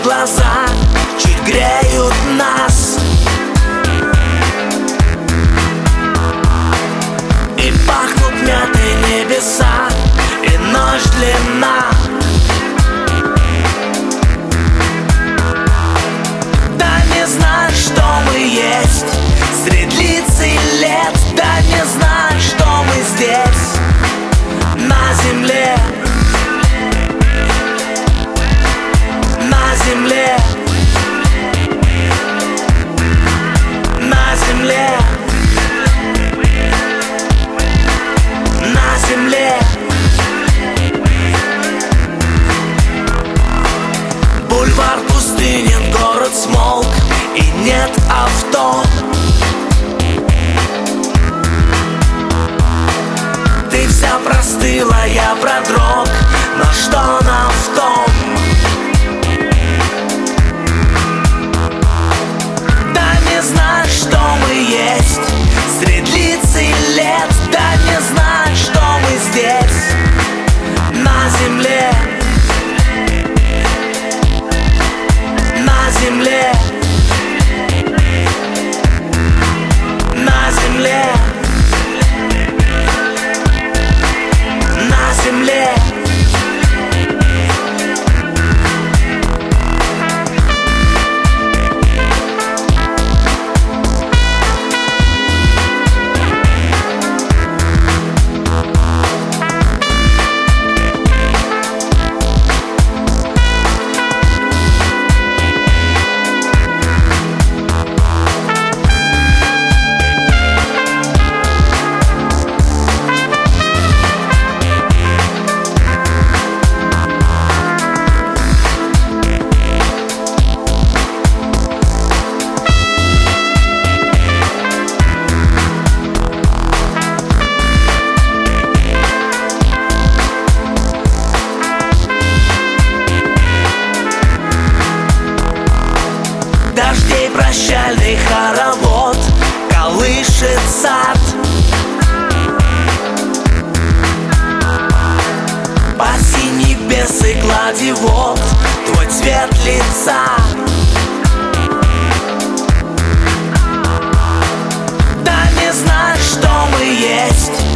глаза чуть греют нас, и пахнут мятой небеса, и ночь длинна. Да не знаю, что мы есть средь лиц и лет, да не знаю, что мы здесь на земле. На земле, на земле, на земле. Бульвар пустынен, город смолк, и нет авто. Ты вся простыла, я продрог, но что нам в том? Не знаю, что мы есть средь лиц и лет, да не знаю, что мы здесь на земле. На земле, на земле, на земле. Дождей прощальный хоровод колышет сад. По синей белой глади вод твой цвет лица. Да не знаю, что мы есть